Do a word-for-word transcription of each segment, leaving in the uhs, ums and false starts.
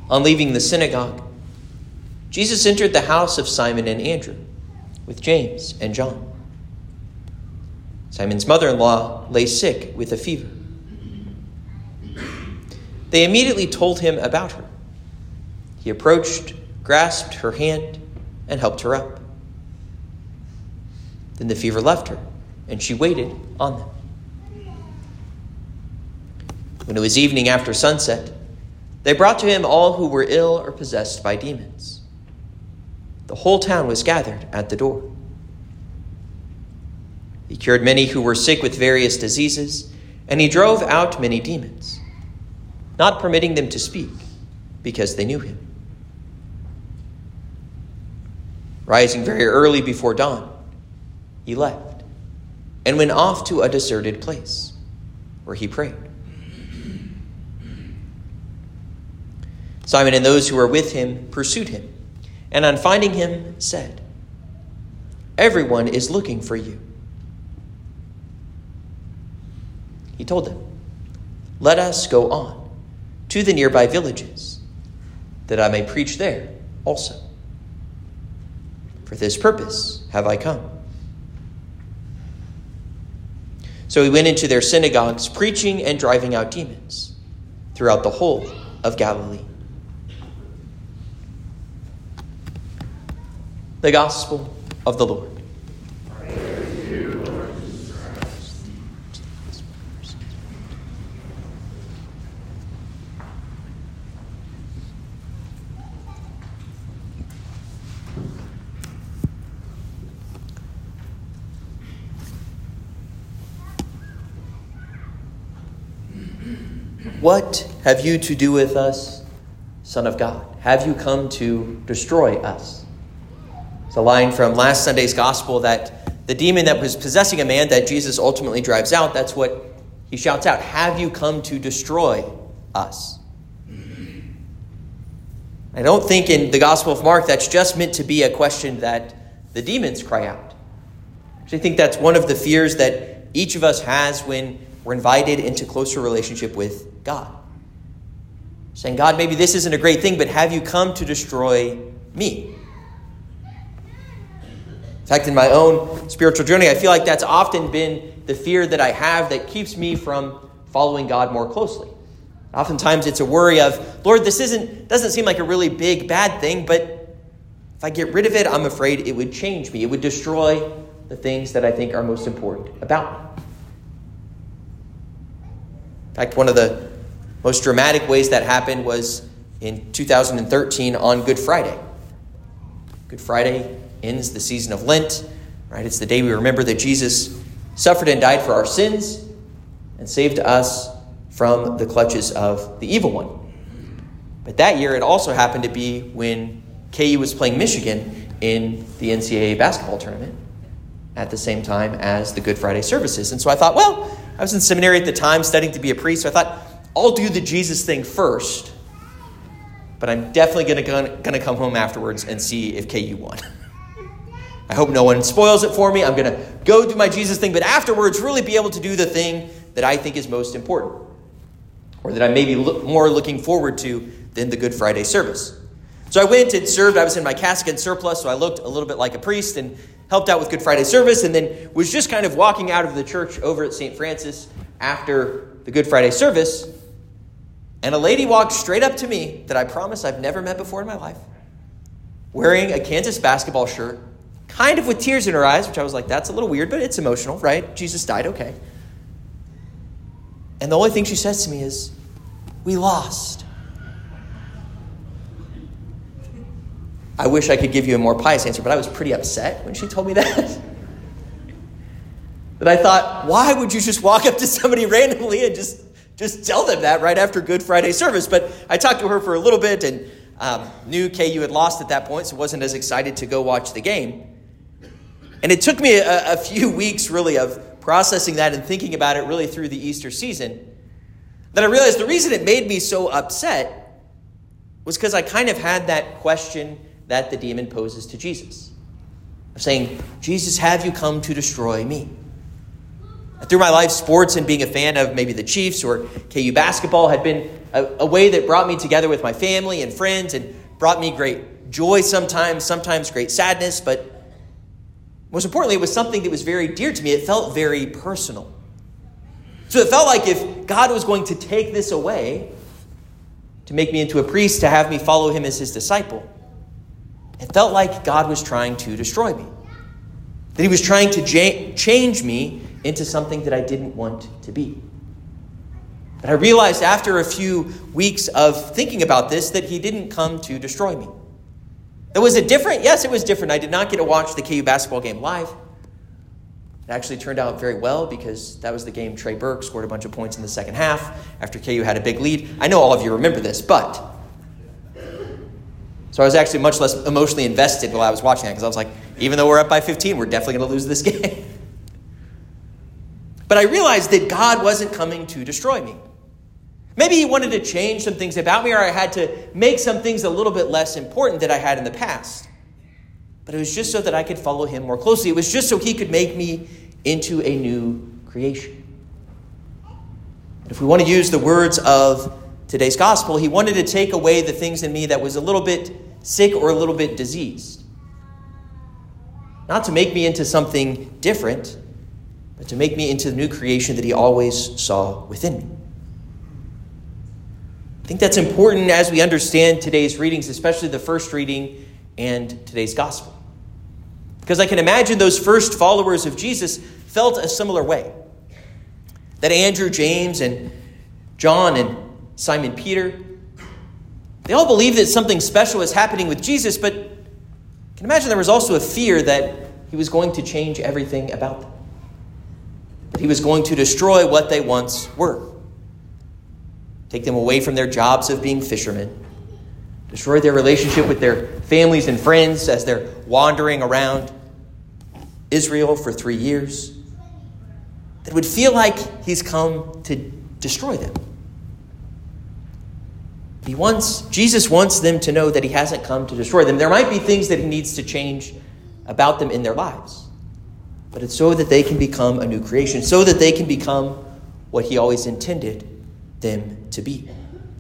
On leaving the synagogue, Jesus entered the house of Simon and Andrew with James and John. Simon's mother-in-law lay sick with a fever. They immediately told him about her. He approached, grasped her hand, and helped her up. Then the fever left her, and she waited on them. When it was evening after sunset, they brought to him all who were ill or possessed by demons. The whole town was gathered at the door. He cured many who were sick with various diseases, and he drove out many demons, not permitting them to speak, because they knew him. Rising very early before dawn, he left and went off to a deserted place where he prayed. Simon and those who were with him pursued him, and on finding him said, "Everyone is looking for you." He told them, "Let us go on to the nearby villages, that I may preach there also. For this purpose have I come." So he went into their synagogues, preaching and driving out demons throughout the whole of Galilee. The Gospel of the Lord. Praise to you, Lord Jesus Christ. What have you to do with us, Son of God? Have you come to destroy us? It's a line from last Sunday's gospel that the demon that was possessing a man that Jesus ultimately drives out, that's what he shouts out. Have you come to destroy us? I don't think in the Gospel of Mark that's just meant to be a question that the demons cry out. I think that's one of the fears that each of us has when we're invited into closer relationship with God. Saying, God, maybe this isn't a great thing, but have you come to destroy me? In fact, in my own spiritual journey, I feel like that's often been the fear that I have that keeps me from following God more closely. Oftentimes it's a worry of, Lord, this isn't doesn't seem like a really big, bad thing, but if I get rid of it, I'm afraid it would change me. It would destroy the things that I think are most important about me. In fact, one of the most dramatic ways that happened was in two thousand thirteen on Good Friday. Good Friday ends the season of Lent, right? It's the day we remember that Jesus suffered and died for our sins and saved us from the clutches of the evil one. But that year, it also happened to be when K U was playing Michigan in the N C double A basketball tournament at the same time as the Good Friday services. And so I thought, well, I was in seminary at the time studying to be a priest, so I thought, I'll do the Jesus thing first, but I'm definitely going to come home afterwards and see if K U won. I hope no one spoils it for me. I'm going to go do my Jesus thing, but afterwards really be able to do the thing that I think is most important, or that I may be look, more looking forward to than the Good Friday service. So I went and served. I was in my cassock and surplice, so I looked a little bit like a priest and helped out with Good Friday service, and then was just kind of walking out of the church over at Saint Francis after the Good Friday service, and a lady walked straight up to me that I promise I've never met before in my life, wearing a Kansas basketball shirt, kind of with tears in her eyes, which I was like, that's a little weird, but it's emotional, right? Jesus died, okay. And the only thing she says to me is, "We lost." I wish I could give you a more pious answer, but I was pretty upset when she told me that. That I thought, why would you just walk up to somebody randomly and just, just tell them that right after Good Friday service? But I talked to her for a little bit and um, knew K U had lost at that point, so wasn't as excited to go watch the game. And it took me a, a few weeks, really, of processing that and thinking about it really through the Easter season, that I realized the reason it made me so upset was because I kind of had that question that the demon poses to Jesus. Of saying, Jesus, have you come to destroy me? Through my life, sports and being a fan of maybe the Chiefs or K U basketball had been a, a way that brought me together with my family and friends and brought me great joy sometimes, sometimes great sadness. But most importantly, it was something that was very dear to me. It felt very personal. So it felt like if God was going to take this away to make me into a priest, to have me follow him as his disciple, it felt like God was trying to destroy me. That he was trying to ja- change me into something that I didn't want to be. But I realized after a few weeks of thinking about this that he didn't come to destroy me. It was it different? Yes, it was different. I did not get to watch the K U basketball game live. It actually turned out very well because that was the game Trey Burke scored a bunch of points in the second half after K U had a big lead. I know all of you remember this, but so I was actually much less emotionally invested while I was watching that because I was like, even though we're up by fifteen, we're definitely going to lose this game. But I realized that God wasn't coming to destroy me. Maybe he wanted to change some things about me, or I had to make some things a little bit less important that I had in the past. But it was just so that I could follow him more closely. It was just so he could make me into a new creation. And if we want to use the words of today's gospel, he wanted to take away the things in me that was a little bit sick or a little bit diseased. Not to make me into something different, but to make me into the new creation that he always saw within me. I think that's important as we understand today's readings, especially the first reading and today's gospel. Because I can imagine those first followers of Jesus felt a similar way. That Andrew, James, and John, and Simon Peter, they all believed that something special was happening with Jesus, but I can imagine there was also a fear that he was going to change everything about them. That he was going to destroy what they once were. Take them away from their jobs of being fishermen. Destroy their relationship with their families and friends as they're wandering around Israel for three years. That would feel like he's come to destroy them. He wants, Jesus wants them to know that he hasn't come to destroy them. There might be things that he needs to change about them in their lives. But it's so that they can become a new creation, so that they can become what he always intended them to be.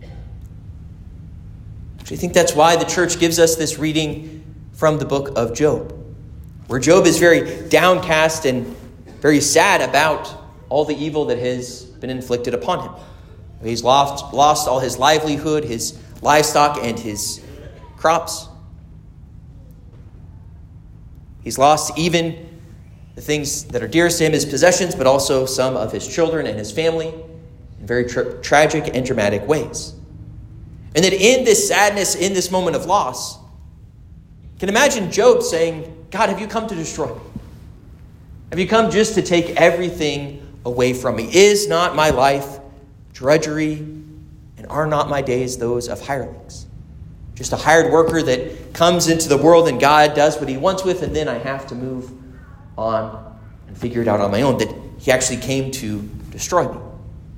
I think that's why the church gives us this reading from the book of Job, where Job is very downcast and very sad about all the evil that has been inflicted upon him. He's lost, lost all his livelihood, his livestock, and his crops. He's lost even the things that are dearest to him, his possessions, but also some of his children and his family in very tra- tragic and dramatic ways. And that in this sadness, in this moment of loss, you can imagine Job saying, God, have you come to destroy me? Have you come just to take everything away from me? Is not my life drudgery, and are not my days those of hirelings? Just a hired worker that comes into the world and God does what he wants with, and then I have to move on and figure it out on my own, that he actually came to destroy me.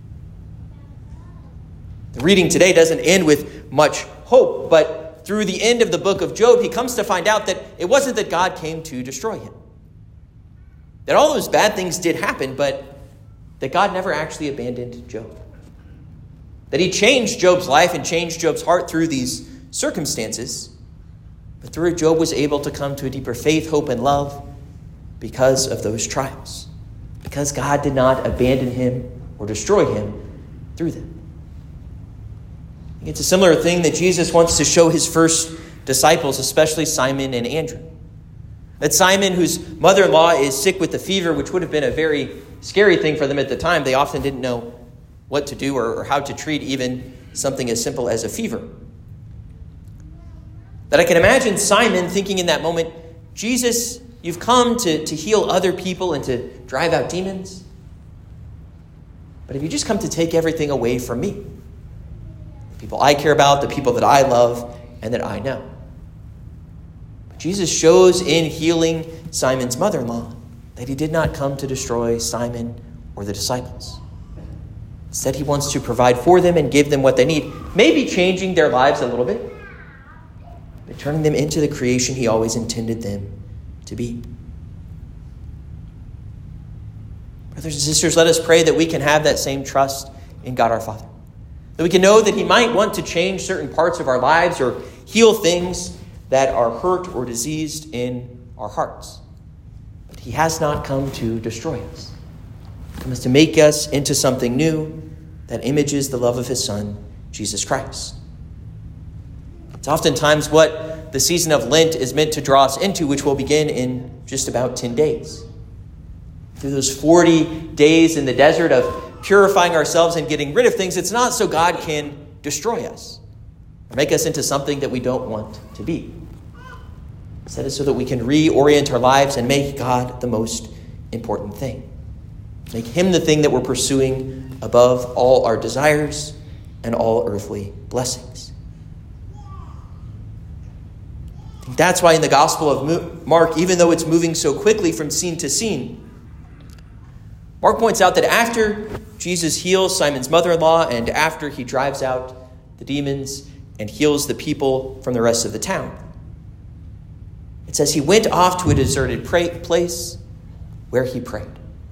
The reading today doesn't end with much hope, but through the end of the book of Job, he comes to find out that it wasn't that God came to destroy him. That all those bad things did happen, but that God never actually abandoned Job. That he changed Job's life and changed Job's heart through these circumstances, but through it, Job was able to come to a deeper faith, hope, and love because of those trials. Because God did not abandon him or destroy him through them. It's a similar thing that Jesus wants to show his first disciples, especially Simon and Andrew. That Simon, whose mother-in-law is sick with a fever, which would have been a very scary thing for them at the time. They often didn't know what to do or, or how to treat even something as simple as a fever. That I can imagine Simon thinking in that moment, Jesus, you've come to, to heal other people and to drive out demons. But have you just come to take everything away from me? The people I care about, the people that I love, and that I know. But Jesus shows in healing Simon's mother-in-law that he did not come to destroy Simon or the disciples. Instead, he wants to provide for them and give them what they need, maybe changing their lives a little bit, but turning them into the creation he always intended them to be. I Brothers and sisters, let us pray that we can have that same trust in God our Father. That we can know that he might want to change certain parts of our lives or heal things that are hurt or diseased in our hearts. But he has not come to destroy us. He comes to make us into something new that images the love of his Son, Jesus Christ. It's oftentimes what the season of Lent is meant to draw us into, which will begin in just about ten days. Through those forty days in the desert of purifying ourselves and getting rid of things, it's not so God can destroy us or make us into something that we don't want to be. Instead, it's so that we can reorient our lives and make God the most important thing. Make him the thing that we're pursuing above all our desires and all earthly blessings. I think that's why in the Gospel of Mark, even though it's moving so quickly from scene to scene, Mark points out that after Jesus heals Simon's mother-in-law and after he drives out the demons and heals the people from the rest of the town, it says he went off to a deserted place where he prayed.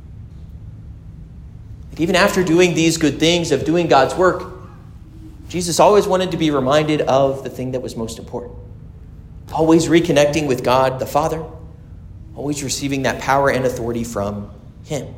Even after doing these good things, of doing God's work, Jesus always wanted to be reminded of the thing that was most important. Always reconnecting with God the Father, always receiving that power and authority from him.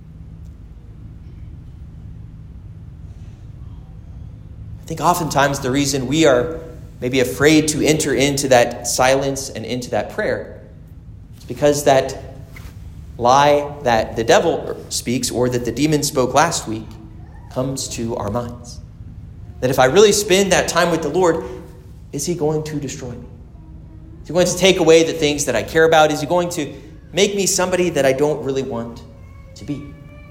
I think oftentimes the reason we are maybe afraid to enter into that silence and into that prayer is because that lie that the devil speaks or that the demon spoke last week comes to our minds. That if I really spend that time with the Lord, is he going to destroy me? Is he going to take away the things that I care about? Is he going to make me somebody that I don't really want to be?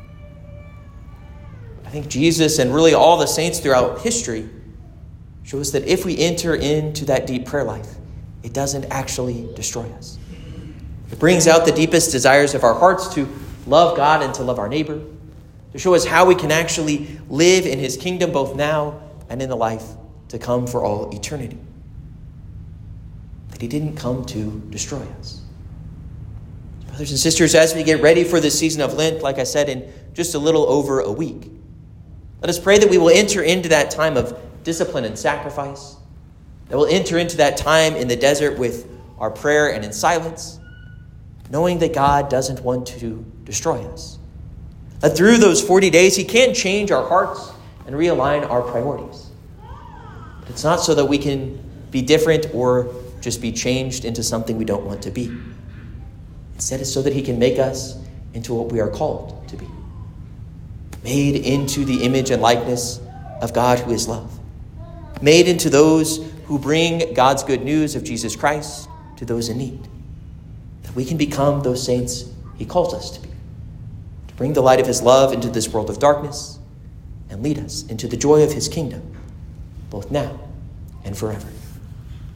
I think Jesus and really all the saints throughout history show us that if we enter into that deep prayer life, it doesn't actually destroy us. It brings out the deepest desires of our hearts to love God and to love our neighbor, to show us how we can actually live in his kingdom both now and in the life to come for all eternity. That he didn't come to destroy us. Brothers and sisters, as we get ready for this season of Lent, like I said, in just a little over a week, let us pray that we will enter into that time of discipline and sacrifice, that we'll enter into that time in the desert with our prayer and in silence, knowing that God doesn't want to destroy us. That through those forty days, he can change our hearts and realign our priorities. But it's not so that we can be different or just be changed into something we don't want to be. Instead, it's so that he can make us into what we are called to be. Made into the image and likeness of God who is love. Made into those who bring God's good news of Jesus Christ to those in need. That we can become those saints he calls us to be. To bring the light of his love into this world of darkness and lead us into the joy of his kingdom, both now and forever.